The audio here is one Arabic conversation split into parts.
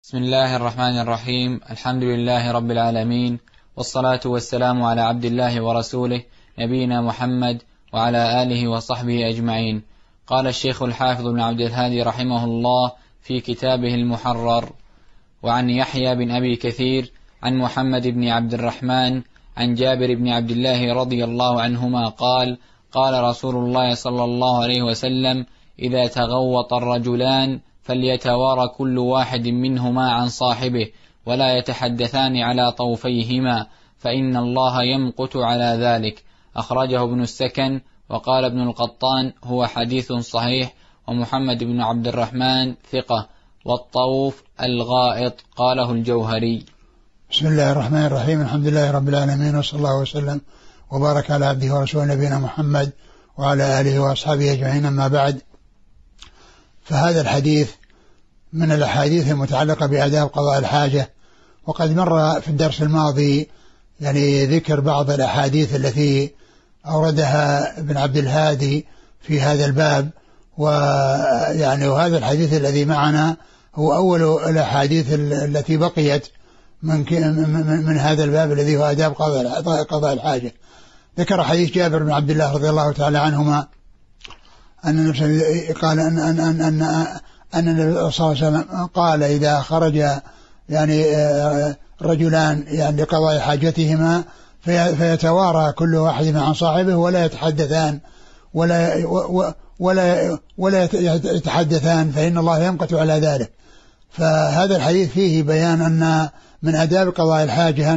بسم الله الرحمن الرحيم. الحمد لله رب العالمين، والصلاة والسلام على عبد الله ورسوله نبينا محمد وعلى آله وصحبه أجمعين. قال الشيخ الحافظ بن عبد الهادي رحمه الله في كتابه المحرر: وعن يحيى بن أبي كثير عن محمد بن عبد الرحمن عن جابر بن عبد الله رضي الله عنهما قال: قال رسول الله صلى الله عليه وسلم: إذا تغوط الرجلان فليتوارى كل واحد منهما عن صاحبه ولا يتحدثان على طوفيهما، فإن الله يمقت على ذلك. أخرجه ابن السكن. وقال ابن القطان: هو حديث صحيح. ومحمد بن عبد الرحمن ثقة. والطوف الغائط. قاله الجوهري. بسم الله الرحمن الرحيم. الحمد لله رب العالمين، وصلى الله وسلم وبارك على عبده ورسوله نبينا محمد وعلى آله وأصحابه أجمعين. أما بعد، فهذا الحديث من الأحاديث المتعلقة بآداب قضاء الحاجة، وقد مر في الدرس الماضي ذكر بعض الأحاديث التي أوردها ابن عبد الهادي في هذا الباب، وهذا الحديث الذي معنا هو أول الأحاديث التي بقيت من هذا الباب الذي هو آداب قضاء الحاجة. ذكر حديث جابر بن عبد الله رضي الله تعالى عنهما أن النبي قال أن النبي صلى الله عليه وسلم قال: إذا خرج رجلان لقضاء حاجتهما فيتوارى كل واحد عن صاحبه ولا يتحدثان ولا يتحدثان فإن الله يمقت على ذلك. فهذا الحديث فيه بيان أن من آداب قضاء الحاجة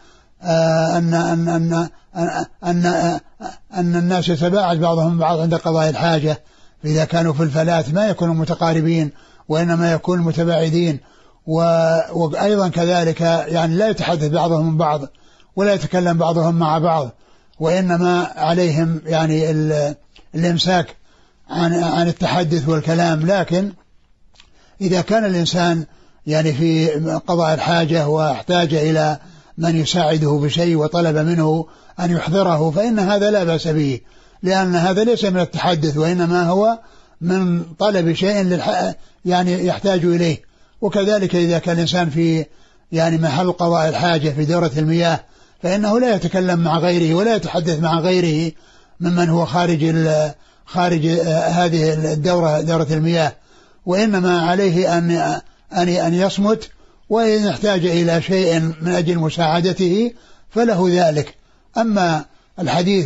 أن الناس يتباعد بعضهم بعض عند قضاء الحاجة، إذا كانوا في الفلاة ما يكونوا متقاربين وإنما يكونوا متباعدين، وأيضا كذلك لا يتحدث بعضهم من بعض ولا يتكلم بعضهم مع بعض، وإنما عليهم الإمساك عن التحدث والكلام. لكن إذا كان الإنسان في قضاء الحاجة واحتاج إلى من يساعده بشيء وطلب منه أن يحضره فإن هذا لا بأس به، لأن هذا ليس من التحدث وإنما هو من طلب شيء يحتاج إليه. وكذلك إذا كان الإنسان في محل قضاء الحاجة في دورة المياه فإنه لا يتكلم مع غيره ولا يتحدث مع غيره ممن هو خارج هذه الدورة، دورة المياه، وإنما عليه أن يصمت، وإن يحتاج إلى شيء من أجل مساعدته فله ذلك. أما الحديث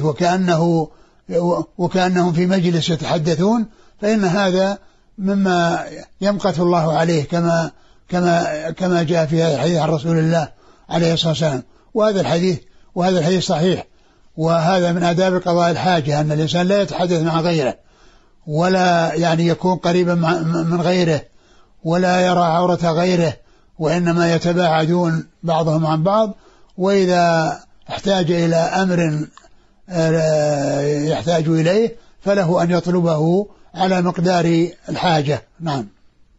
وكأنهم في مجلس يتحدثون فإن هذا مما يمقت الله عليه كما جاء في الحديث عن رسول الله عليه الصلاة والسلام. وهذا الحديث صحيح. وهذا من آداب قضاء الحاجة أن الإنسان لا يتحدث مع غيره ولا يكون قريبا من غيره ولا يرى عورة غيره، وإنما يتباعدون بعضهم عن بعض، وإذا احتاج إلى أمر يحتاج إليه فله أن يطلبه على مقدار الحاجة. نعم.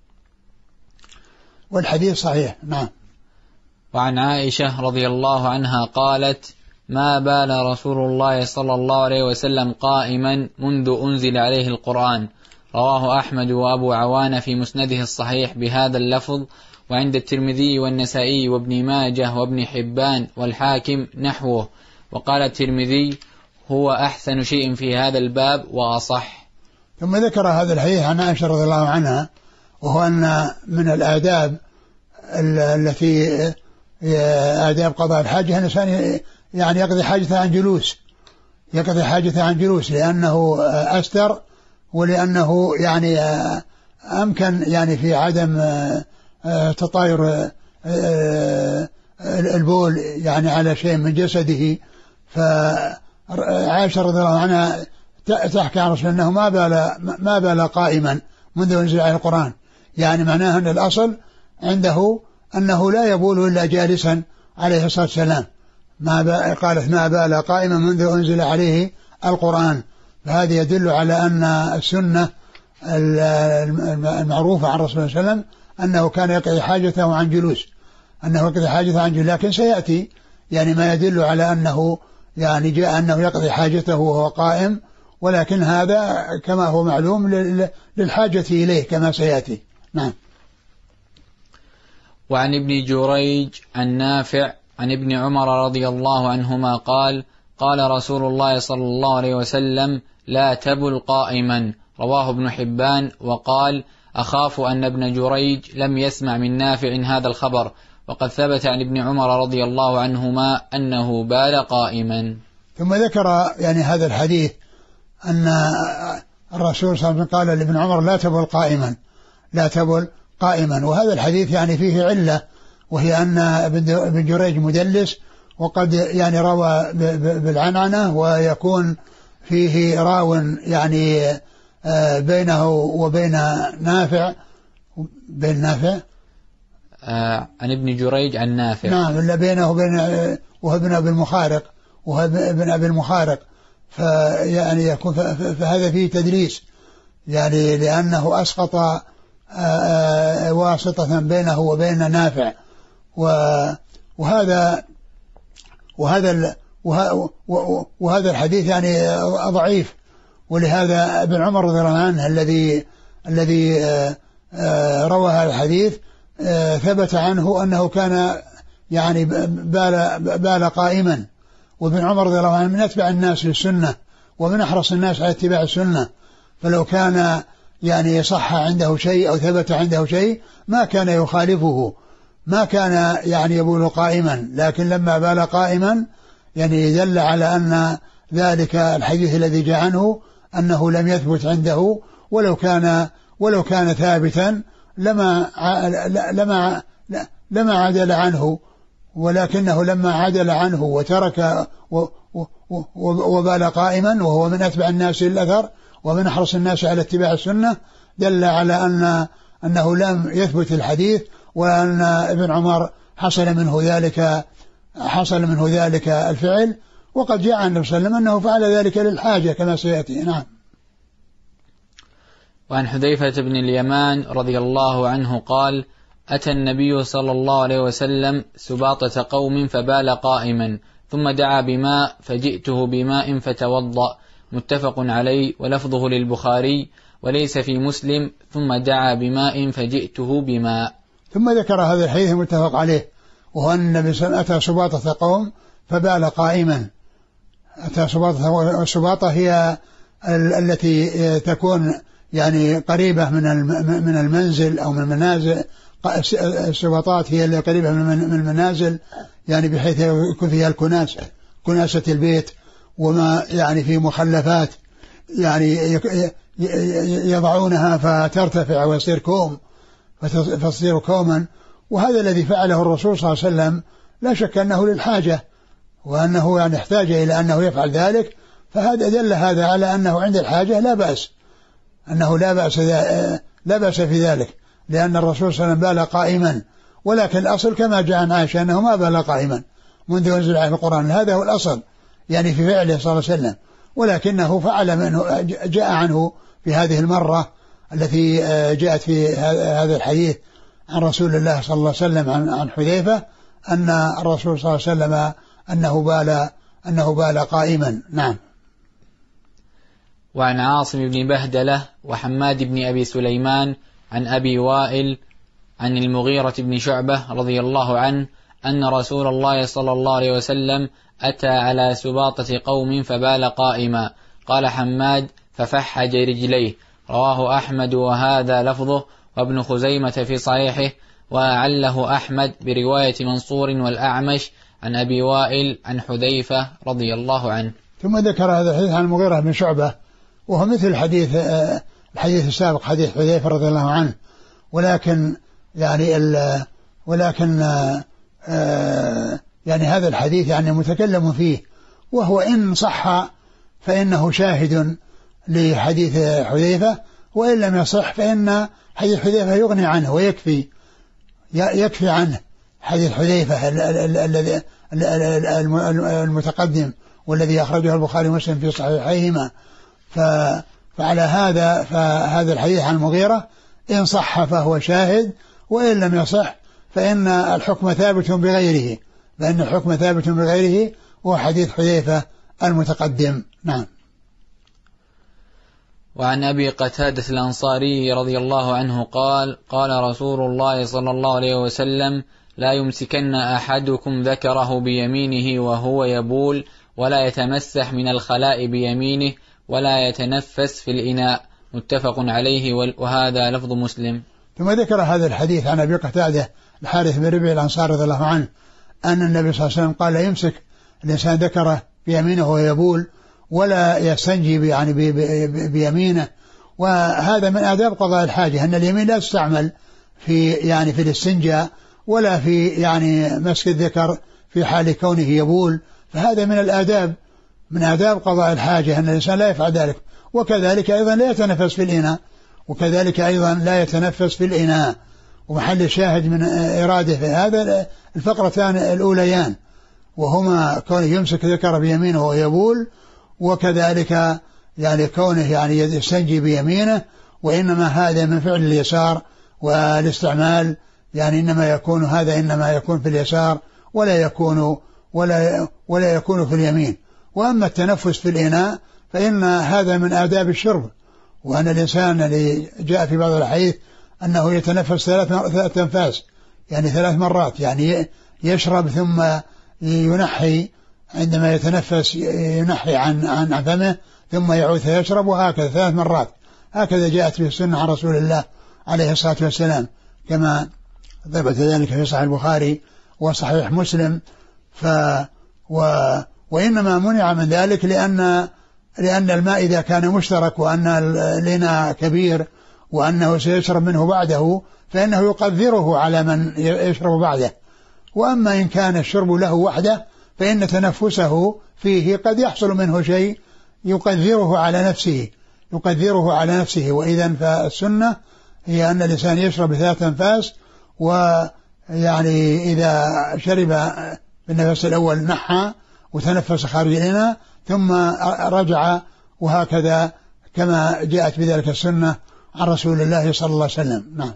والحديث صحيح. نعم. وعن عائشة رضي الله عنها قالت: ما بال رسول الله صلى الله عليه وسلم قائما منذ أنزل عليه القرآن. رواه أحمد وأبو عوان في مسنده الصحيح بهذا اللفظ، وعند الترمذي والنسائي وابن ماجه وابن حبان والحاكم نحوه. وقال الترمذي: هو أحسن شيء في هذا الباب وأصح. ثم ذكر هذا الحديث عن عائشة رضي الله عنها، وهو أن من الآداب التي آداب قضاء الحاجة الإنسان يقضي حاجته عن جلوس، لأنه أستر، ولأنه أمكن في عدم تطاير البول على شيء من جسده. فعائشة رضي الله عنها تحكي عن رسول أنه ما بال قائما منذ أنزل عليه القرآن، معناه أن الأصل عنده أنه لا يبول إلا جالسا عليه الصلاة والسلام. قالت: ما بال قائما منذ أنزل عليه القرآن. فهذا يدل على أن السنة المعروفة عن رسول الله صلى الله عليه وسلم أنه كان يقضي حاجته عن جلوس، لكن سيأتي ما يدل على أنه جاء أنه يقضي حاجته وهو قائم، ولكن هذا كما هو معلوم للحاجة إليه كما سيأتي. نعم. وعن ابن جريج عن نافع عن ابن عمر رضي الله عنهما قال قال رسول الله صلى الله عليه وسلم لا تبل قائما، رواه ابن حبان، وقال أخاف أن ابن جريج لم يسمع من نافع هذا الخبر، وقد ثبت عن ابن عمر رضي الله عنهما أنه بال قائما. ثم ذكر يعني هذا الحديث أن الرسول صلى الله عليه وسلم قال لابن عمر لا تبل قائما، لا تبل قائما. وهذا الحديث يعني فيه علة، وهي أن ابن جريج مدلس، وقد يعني روى بالعنعنة، ويكون فيه راو يعني بينه وبين نافع، بين نافع عن ابن جريج عن نافع، نعم، إلا بينه وبين وابن أبي المخارق، وابن أبي المخارق، فيعني يكون فهذا فيه تدليس، يعني لأنه أسقط واسطة بينه وبين نافع، وهذا الحديث يعني ضعيف. ولهذا ابن عمر رضي الله عنه الذي روى هذا الحديث ثبت عنه أنه كان يعني بال قائما. وابن عمر رضي الله عنه من أتبع الناس للسنة ومن أحرص الناس على اتباع السنة، فلو كان يعني صح عنده شيء أو ثبت عنده شيء ما كان يخالفه، ما كان يعني يبول قائما. لكن لما بال قائما يعني دل على أن ذلك الحديث الذي جاء عنه أنه لم يثبت عنده، ولو كان ثابتا لما عدل عنه، ولكنه لما عدل عنه وترك وبال قائما وهو من أتبع الناس للأثر ومن أحرص الناس على اتباع السنة، دل على أنه لم يثبت الحديث، وأن ابن عمر حصل منه ذلك الفعل. وقد جاء عن النبي صلى الله عليه وسلم أنه فعل ذلك للحاجة كما سيأتي. نعم. وعن حذيفة بن اليمان رضي الله عنه قال أتى النبي صلى الله عليه وسلم سباطة قوم فبال قائما، ثم دعا بماء فجئته بماء فتوضأ، متفق عليه، ولفظه للبخاري وليس في مسلم ثم دعا بماء فجئته بماء. ثم ذكر هذا الحديث المتفق عليه، وهو أن النبي صلى الله عليه وسلم أتى سباطة قوم فبال قائما. أتى سباطة، والسباطة هي التي تكون يعني قريبة من المنزل أو من المنازل. السباطات هي اللي قريبة من المنازل، يعني بحيث يكون فيها كناسة البيت وما يعني في مخلفات يعني يضعونها فترتفع ويصير كوم، فتصير كوما. وهذا الذي فعله الرسول صلى الله عليه وسلم لا شك أنه للحاجة، وأنه يعني احتاج إلى أنه يفعل ذلك، فهذا دل هذا على أنه عند الحاجة لا بأس، أنه لا بأس في ذلك، لأن الرسول صلى الله عليه وسلم بال قائما. ولكن الأصل كما جاء عن عائشة أنه ما بال قائما منذ أنزل عليه القرآن، هذا هو الأصل يعني في فعله صلى الله عليه وسلم، ولكنه فعل منه، جاء عنه في هذه المرة التي جاءت في هذا الحديث عن رسول الله صلى الله عليه وسلم عن حذيفة أن الرسول صلى الله عليه وسلم أنه بال قائما. نعم. وعن عاصم بن بهدلة وحماد بن أبي سليمان عن أبي وائل عن المغيرة بن شعبة رضي الله عنه أن رسول الله صلى الله عليه وسلم أتى على سباطة قوم فبال قائما. قال حماد ففحج رجليه، رواه أحمد وهذا لفظه، وابن خزيمة في صحيحه، وأعله أحمد برواية منصور والأعمش عن أبي وائل عن حذيفة رضي الله عنه. ثم ذكر هذا الحديث عن المغيرة بن شعبة، وهو مثل الحديث السابق حديث حذيفة رضي الله عنه، ولكن يعني هذا الحديث يعني متكلم فيه، وهو إن صح فإنه شاهد لحديث حذيفة، وإن لم يصح فإن حديث حذيفة يغني عنه ويكفي عنه حديث حذيفة الذي المتقدم والذي أخرجه البخاري ومسلم في صحيحيهما. فعلى فهذا الحديث عن المغيرة إن صح فهو شاهد، وإن لم يصح فإن الحكم ثابت بغيره، وهو حديث حذيفة المتقدم. نعم. وعن أبي قتادة الأنصاري رضي الله عنه قال قال رسول الله صلى الله عليه وسلم لا يمسكن أحدكم ذكره بيمينه وهو يبول ولا يتمسح من الخلاء بيمينه ولا يتنفس في الإناء، متفق عليه، وهذا لفظ مسلم. ثم ذكر هذا الحديث عن أبي قتادة الحارث بن ربيع الأنصاري رضي الله عنه أن النبي صلى الله عليه وسلم قال لا يمسك الإنسان ذكره بيمينه وهو يبول ولا يستنجي يعني بيمينه. وهذا من آداب قضاء الحاجة أن اليمين لا تستعمل في الاستنجاء ولا في يعني مسك الذكر في حال كونه يبول، فهذا من الآداب من آداب قضاء الحاجة أن الإنسان لا يفعل ذلك. وكذلك أيضا لا يتنفس في الإناء، ومحل الشاهد من إراده في هذا الفقرتان الأوليان وهما كونه يمسك ذكر بيمينه ويبول، وكذلك يعني كونه يعني يستنجي بيمينه. وإنما هذا من فعل اليسار، والاستعمال يعني إنما يكون في اليسار ولا يكون في اليمين. وأما التنفس في الإناء فإن هذا من آداب الشرب، وأن الإنسان اللي جاء في بعض الحديث أنه يتنفس 3 أنفاس يعني 3 مرات، يعني يشرب ثم ينحي، عندما يتنفس ينحي عن فمه ثم يعود فيشرب، وهكذا 3 مرات. هكذا جاءت به السنة عن رسول الله عليه الصلاة والسلام كما ثبت ذلك في صحيح البخاري وصحيح مسلم. وإنما منع من ذلك لأن الماء إذا كان مشترك وأن الإناء كبير وأنه سيشرب منه بعده فإنه يقدره على من يشرب بعده. وأما إن كان الشرب له وحده فإن تنفسه فيه قد يحصل منه شيء يقدره على نفسه. وإذن فالسنة هي أن الإنسان يشرب 3 أنفاس، ويعني إذا شرب بالنفس الأول نحى وتنفس خارج الإناء ثم رجع، وهكذا كما جاءت بذلك السنة عن رسول الله صلى الله عليه وسلم. نعم.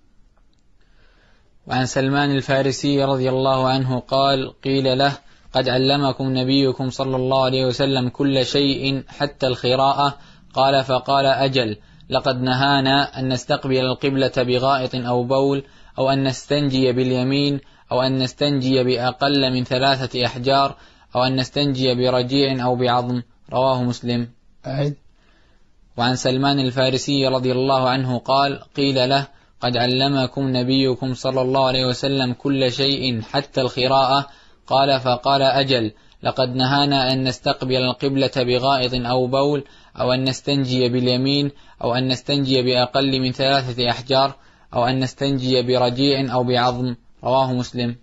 وعن سلمان الفارسي رضي الله عنه قال قيل له قد علمكم نبيكم صلى الله عليه وسلم كل شيء حتى الخراءة، قال فقال أجل، لقد نهانا أن نستقبل القبلة بغائط أو بول، أو أن نستنجي باليمين، أو أن نستنجي بأقل من 3 أحجار، أو أن نستنجي برجيع أو بعظم، رواه مسلم. وعن سلمان الفارسي رضي الله عنه قال قيل له قد علمكم نبيكم صلى الله عليه وسلم كل شيء حتى الخراءة، قال فقال أجل، لقد نهانا أن نستقبل القبلة بغائط أو بول، أو أن نستنجي باليمين، أو أن نستنجي بأقل من 3 أحجار، أو أن نستنجي برجيع أو بعظم، رواه مسلم.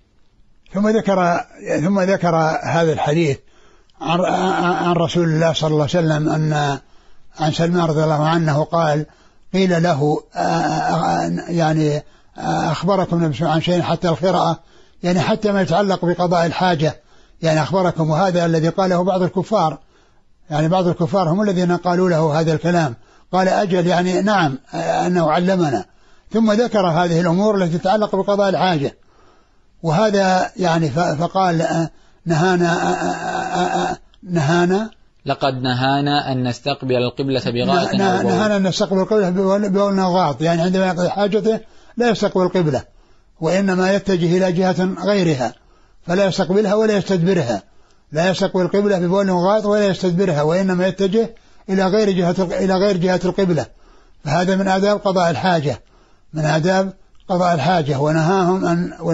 ثم ذكر هذا الحديث عن رسول الله صلى الله عليه وسلم أن عن سلمان رضي الله عنه قال قيل له يعني أخبركم عن شيء حتى الخراءة، يعني حتى ما يتعلق بقضاء الحاجة، يعني أخبركم. وهذا الذي قاله بعض الكفار، يعني بعض الكفار هم الذين قالوا له هذا الكلام. قال أجل، يعني نعم أنه علمنا. ثم ذكر هذه الأمور التي تتعلق بقضاء الحاجة، وهذا يعني فقال نهانا لقد نهانا أن نستقبل القبلة بغائط، نهانا أن نستقبل القبلة ببول أو غائط، يعني عندما يقضي حاجته لا يستقبل القبلة، وإنما يتجه إلى جهة غيرها فلا يستقبلها ولا يستدبرها. لا يستقبل القبلة ببول أو غائط ولا يستدبرها، وإنما يتجه إلى غير جهة القبلة. فهذا من آداب قضاء الحاجة. ونهاهم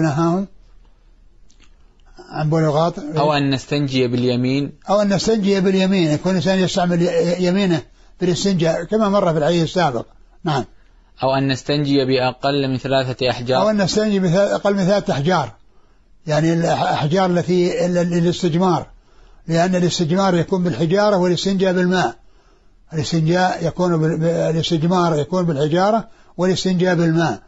عن بول الغائط، أو أن نستنجي باليمين، يكون الإنسان يستعمل يمينه في الاستنجاء كما مر في الحديث السابق. نعم. أو أن نستنجي بأقل من 3 أحجار، أو أن نستنجي بأقل من 3 أحجار، يعني الأحجار التي للاستجمار، لأن الاستجمار يكون بالحجارة والاستنجاء بالماء. الاستجمار يكون بالحجارة والاستنجاء بالماء،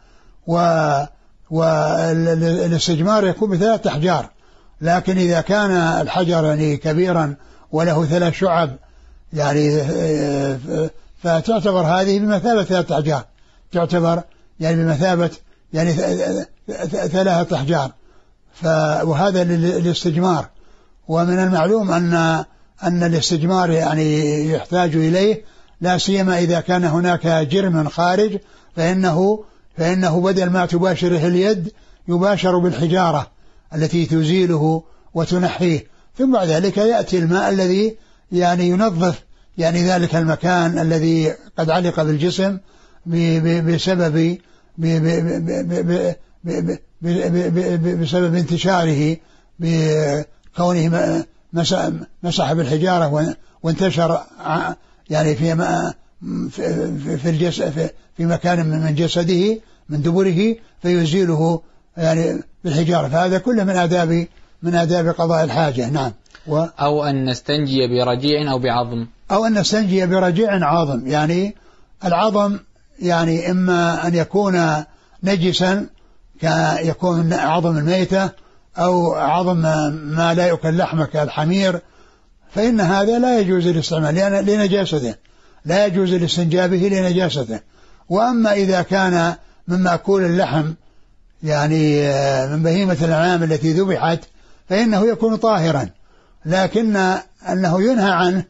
والاستجمار يكون ب3 أحجار. لكن إذا كان الحجر يعني كبيرا وله 3 شعب يعني فتعتبر هذه بمثابة 3 أحجار، تعتبر يعني بمثابة يعني 3 أحجار. وهذا للاستجمار. ومن المعلوم أن الاستجمار يعني يحتاج إليه لا سيما إذا كان هناك جرم خارج، فإنه بدل ما تباشره اليد يباشر بالحجارة التي تزيله وتنحيه، ثم بعد ذلك يأتي الماء الذي يعني ينظف يعني ذلك المكان الذي قد علق بالجسم بسبب انتشاره، بكونه مسح بالحجارة وانتشر يعني في مكان من جسده من دبره فيزيله يعني بالحجارة. فهذا كله من آداب قضاء الحاجة. نعم. أو أن نستنجي برجيع أو بعظم، أو أن نستنجي برجيع عظم، يعني العظم يعني إما أن يكون نجسا يكون عظم الميتة أو عظم ما لا يؤكل لحمه كالحمير، فإن هذا لا يجوز الاستعمال لنجاسته، لا يجوز الاستنجاء به لنجاسته. وأما إذا كان من مأكول اللحم يعني من بهيمة الأنعام التي ذبحت فإنه يكون طاهرا، لكن أنه ينهى عنه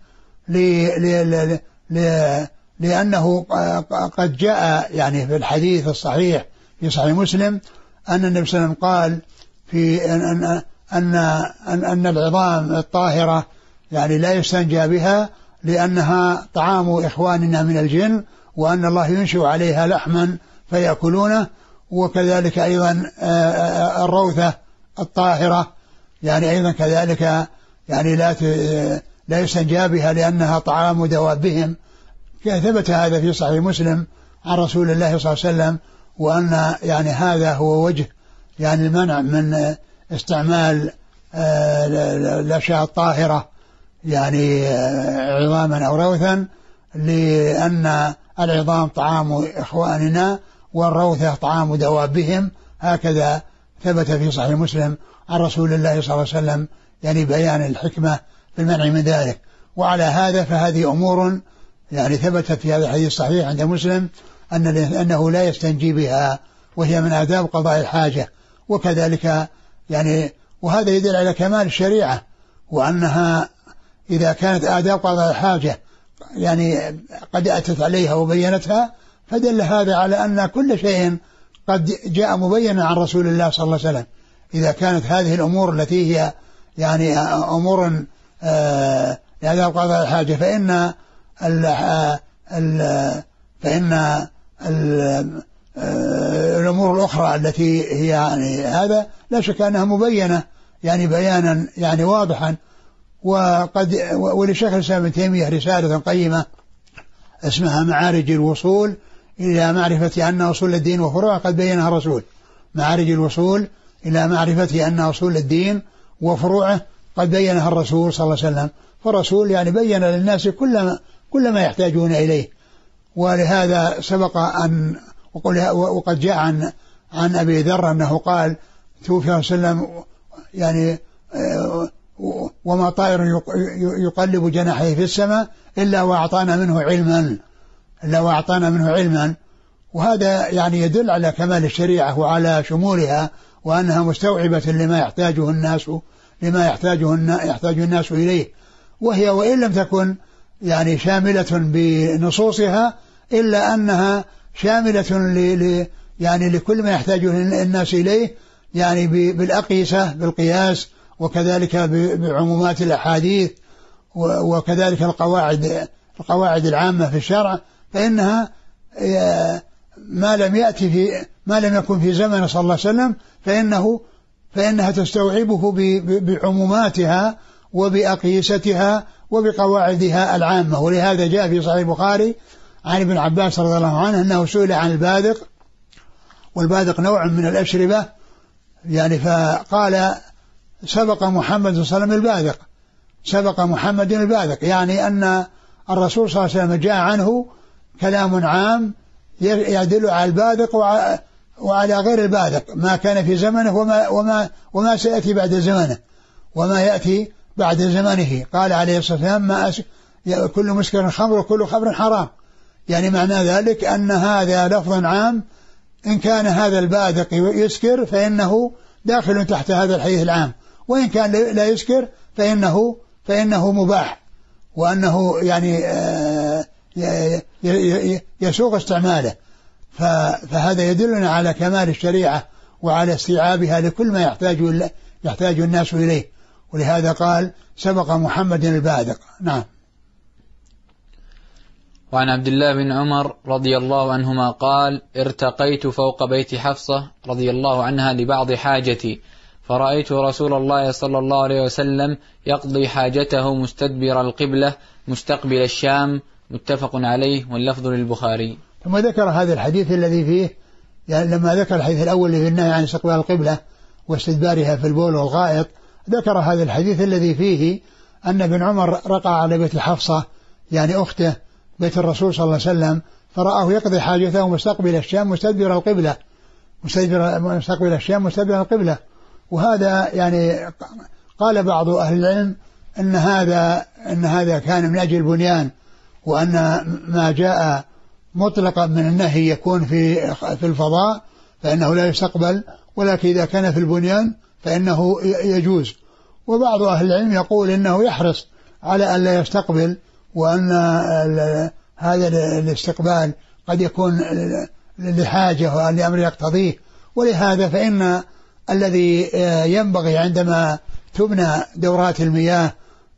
لأنه قد جاء يعني في الحديث الصحيح في صحيح مسلم أن النبي صلى الله عليه وسلم قال في أن العظام الطاهرة يعني لا يستنجى بها لأنها طعام إخواننا من الجن، وأن الله ينشئ عليها لحما فيأكلونه. وكذلك أيضا الروثة الطاهرة يعني أيضا كذلك يعني لا يستنجى بها لأنها طعام دوابهم. ثبت هذا في صحيح مسلم عن رسول الله صلى الله عليه وسلم، وأن يعني هذا هو وجه يعني المنع من استعمال الأشياء الطاهرة يعني عظاما أو روثا، لأن العظام طعام إخواننا والروثة طعام دوابهم. هكذا ثبت في صحيح مسلم عن رسول الله صلى الله عليه وسلم يعني بيان الحكمة في المنع من ذلك. وعلى هذا فهذه أمور يعني ثبتت في هذا الحديث الصحيح عند مسلم أنه لا يستنجي بها، وهي من آداب قضاء الحاجة. وكذلك يعني وهذا يدل على كمال الشريعة، وأنها إذا كانت آداب قضاء الحاجة يعني قد أتت عليها وبينتها، فدل هذا على أن كل شيء قد جاء مبينا عن رسول الله صلى الله عليه وسلم. إذا كانت هذه الأمور التي هي يعني أمور لآداب قضاء الحاجة فإن الأمور الأخرى التي هي يعني هذا لا شك أنها مبينة يعني بيانا يعني واضحا. ولشيخ الإسلام ابن تيمية رسالة قيمة اسمها معارج الوصول إلى معرفة أن أصول الدين وفروعه قد بينها الرسول. معارج الوصول إلى معرفة أن أصول الدين وفروعه قد بينها الرسول صلى الله عليه وسلم. فالرسول يعني بين للناس كل ما يحتاجون إليه. ولهذا سبق أن وقد جاء عن أبي ذر أنه قال توفي صلى الله عليه وسلم يعني وما طائر يقلب جناحيه في السماء إلا وأعطانا منه علما. وهذا يعني يدل على كمال الشريعة وعلى شمولها، وأنها مستوعبة لما يحتاج الناس إليه. وهي وإن لم تكن يعني شاملة بنصوصها إلا أنها شاملة يعني لكل ما يحتاجه الناس إليه يعني بالأقيسة بالقياس، وكذلك بعمومات الأحاديث، وكذلك القواعد العامة في الشرع. فإنها ما لم يكن في زمن صلى الله عليه وسلم فإنها تستوعبه بعموماتها وبأقيستها وبقواعدها العامة. ولهذا جاء في صحيح البخاري عن ابن عباس رضي الله عنه أنه سئل عن البادق، والبادق نوع من الأشربة يعني، فقال سبق محمد صلى الله عليه وسلم البادق، سبق محمد البادق، يعني أن الرسول صلى الله عليه وسلم جاء عنه كلام عام يدل على البادق وعلى غير البادق، ما كان في زمنه وما سيأتي بعد زمنه وما يأتي بعد زمنه. قال عليه الصلاة والسلام كل مسكر خمر وكل خمر حرام، يعني معنى ذلك أن هذا لفظ عام، إن كان هذا البادق يسكر فإنه داخل تحت هذا الحديث العام، وإن كان لا يسكر فإنه مباح، وأنه يسوغ استعماله. فهذا يدلنا على كمال الشريعة وعلى استيعابها لكل ما يحتاج الناس إليه، ولهذا قال سبق محمد البادق. نعم. وعن عبد الله بن عمر رضي الله عنهما قال: ارتقيت فوق بيت حفصة رضي الله عنها لبعض حاجتي، فرأيت رسول الله صلى الله عليه وسلم يقضي حاجته مستدبر القبلة مستقبل الشام، متفق عليه، واللفظ للبخاري. ثم ذكر هذا الحديث الذي فيه، يعني لما ذكر الحديث الأول اللي في النهي عن استقبال القبلة واستدبارها في البول والغائط، ذكر هذا الحديث الذي فيه أن ابن عمر رقى على بيت حفصة يعني أخته بيت الرسول صلى الله عليه وسلم، فرآه يقضي حاجته مستقبل الشام مستدبر القبلة، مستقبل الشام مستدبر القبلة. وهذا يعني قال بعض أهل العلم أن هذا كان من أجل البنيان، وأن ما جاء مطلقا من النهي يكون في الفضاء فإنه لا يستقبل، ولكن إذا كان في البنيان فإنه يجوز. وبعض أهل العلم يقول إنه يحرص على أن لا يستقبل، وأن هذا الاستقبال قد يكون لحاجة وأن لأمر يقتضيه. ولهذا فإن الذي ينبغي عندما تبنى دورات المياه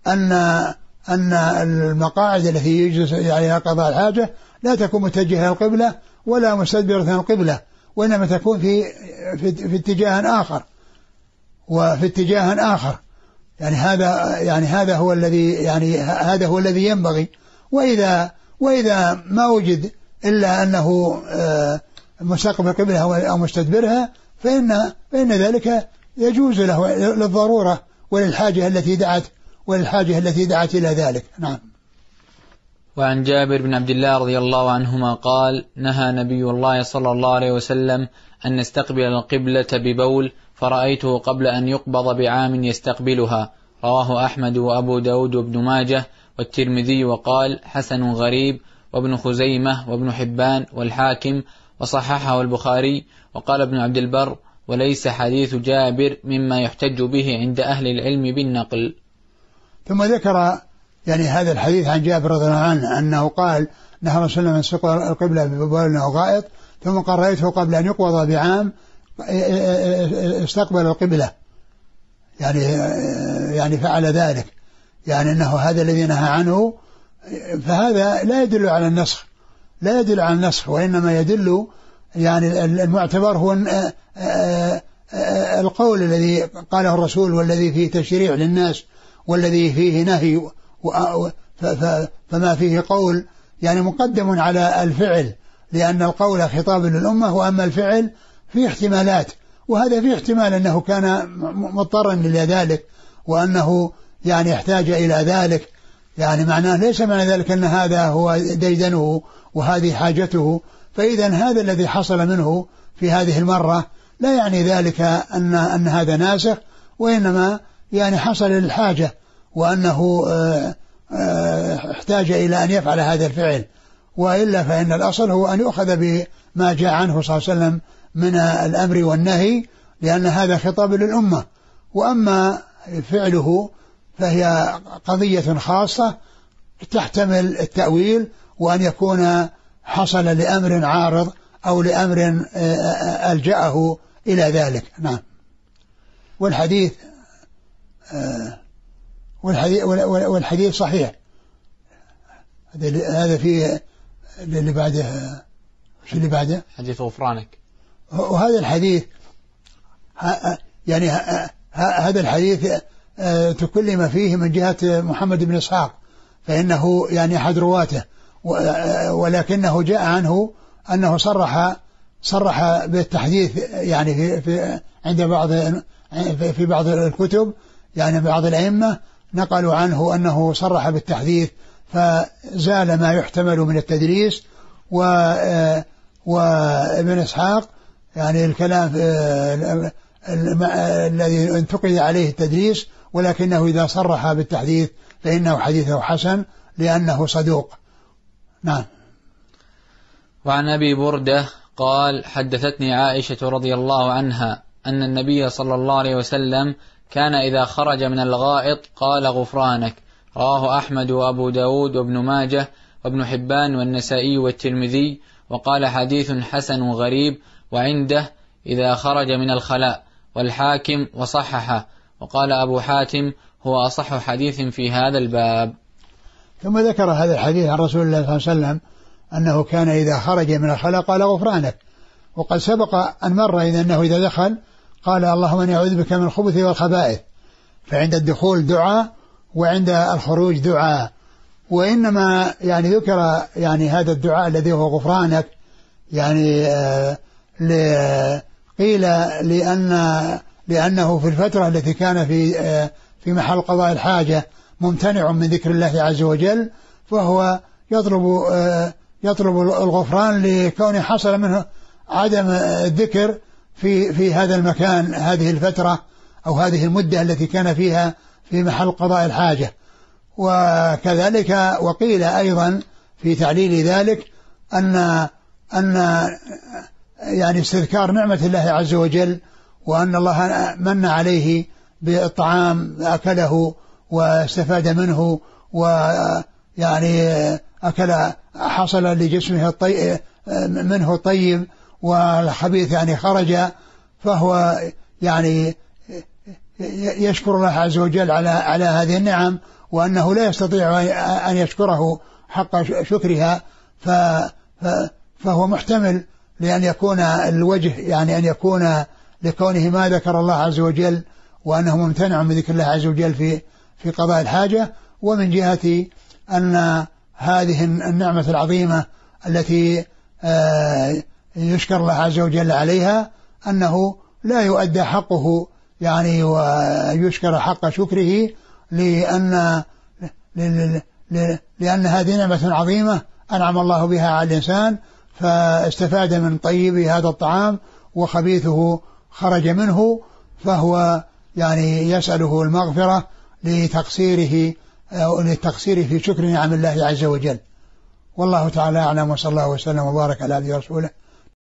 أن المقاعد التي يجلس عليها قضاء الحاجة لا تكون متجهة القبلة ولا مستدبرة القبلة، وإنما تكون في اتجاه آخر وفي اتجاه آخر. يعني هذا هو الذي ينبغي. وإذا ما وجد إلا أنه مستقبل القبلة أو مستدبرها فإن ذلك يجوز له للضرورة وللحاجة التي دعت إلى ذلك. نعم. وعن جابر بن عبد الله رضي الله عنهما قال: نهى نبي الله صلى الله عليه وسلم أن نستقبل القبلة ببول، فرأيته قبل أن يقبض بعام يستقبلها. رواه أحمد وأبو داود وابن ماجه والترمذي، وقال: حسن غريب، وابن خزيمة وابن حبان والحاكم، وصححه البخاري. وقال ابن عبد البر: وليس حديث جابر مما يحتج به عند أهل العلم بالنقل. ثم ذكر يعني هذا الحديث عن جابر رضي الله عنه أنه قال: نهى رسول الله من استقبال القبلة ببول أو غائط، ثم قال: رأيته قبل أن يقبض بعام استقبل القبلة، يعني فعل ذلك، يعني أنه هذا الذي نهى عنه. فهذا لا يدل على النسخ، وإنما يدل يعني المعتبر هو القول الذي قاله الرسول والذي فيه تشريع للناس والذي فيه نهي، فما فيه قول يعني مقدم على الفعل، لأن القول خطاب للأمة، وأما الفعل فيه احتمالات، وهذا فيه احتمال أنه كان مضطرا إلى ذلك وأنه يعني يحتاج إلى ذلك. يعني معناه ليس معنى ذلك أن هذا هو ديدنه وهذه حاجته. فإذا هذا الذي حصل منه في هذه المرة لا يعني ذلك أن هذا ناسخ، وإنما يعني حصل للحاجة، وأنه احتاج إلى أن يفعل هذا الفعل. وإلا فإن الأصل هو أن يؤخذ بما جاء عنه صلى الله عليه وسلم من الأمر والنهي، لأن هذا خطاب للأمة. وأما فعله فهي قضية خاصة تحتمل التأويل، وأن يكون حصل لأمر عارض أو لأمر ألجأه إلى ذلك. نعم. والحديث صحيح. هذا فيه اللي بعده، شو اللي بعده؟ حديث غفرانك. وهذا الحديث يعني هذا الحديث تكلم فيه من جهة محمد بن إسحاق، فإنه يعني أحد رواته، ولكنه جاء عنه أنه صرح بالتحديث، يعني عند في بعض الكتب، يعني بعض الأئمة نقلوا عنه أنه صرح بالتحديث، فزال ما يحتمل من التدليس. وابن إسحاق يعني الكلام الذي انتقد عليه التدليس، ولكنه إذا صرح بالتحديث فإنه حديثه حسن لأنه صدوق. نعم. وعن أبي بردة قال: حدثتني عائشة رضي الله عنها أن النبي صلى الله عليه وسلم كان إذا خرج من الغائط قال: غفرانك. رواه أحمد وأبو داود وابن ماجه وابن حبان والنسائي والترمذي، وقال حديث حسن غريب، وعنده إذا خرج من الخلاء، والحاكم وصححه. وقال أبو حاتم هو أصح حديث في هذا الباب. ثم ذكر هذا الحديث عن رسول الله صلى الله عليه وسلم أنه كان إذا خرج من الخلاء قال غفرانك، وقد سبق أن مر أنه إذا دخل قال اللهم إني أعوذ بك من الخبث والخبائث، فعند الدخول دعاء وعند الخروج دعاء. وإنما يعني ذكر يعني هذا الدعاء الذي هو غفرانك يعني قيل لأنه في الفترة التي كان في محل قضاء الحاجة ممتنع من ذكر الله عز وجل، فهو يطلب الغفران لكونه حصل منه عدم الذكر في هذا المكان، هذه الفترة أو هذه المدة التي كان فيها في محل قضاء الحاجة. وكذلك وقيل أيضا في تعليل ذلك أن يعني استذكار نعمة الله عز وجل، وأن الله من عليه بالطعام أكله واستفاد منه، ويعني أكل حصل لجسمه منه الطيب والخبيث يعني خرج، فهو يعني يشكر الله عز وجل على هذه النعم، وأنه لا يستطيع أن يشكره حق شكرها، فهو محتمل لأن يكون الوجه يعني أن يكون لكونه ما ذكر الله عز وجل، وأنه ممتنع من ذكر الله عز وجل في قضاء الحاجة. ومن جهة أن هذه النعمة العظيمة التي يشكر الله عز وجل عليها أنه لا يؤدى حقه يعني ويشكر حق شكره، لأن هذه نعمة عظيمة أنعم الله بها على الإنسان، فاستفاد من طيب هذا الطعام وخبيثه خرج منه، فهو يعني يسأله المغفرة لتقصيره في شكر نعم الله عز وجل. والله تعالى أعلم، وصلى الله وسلم وبارك على عبده ورسوله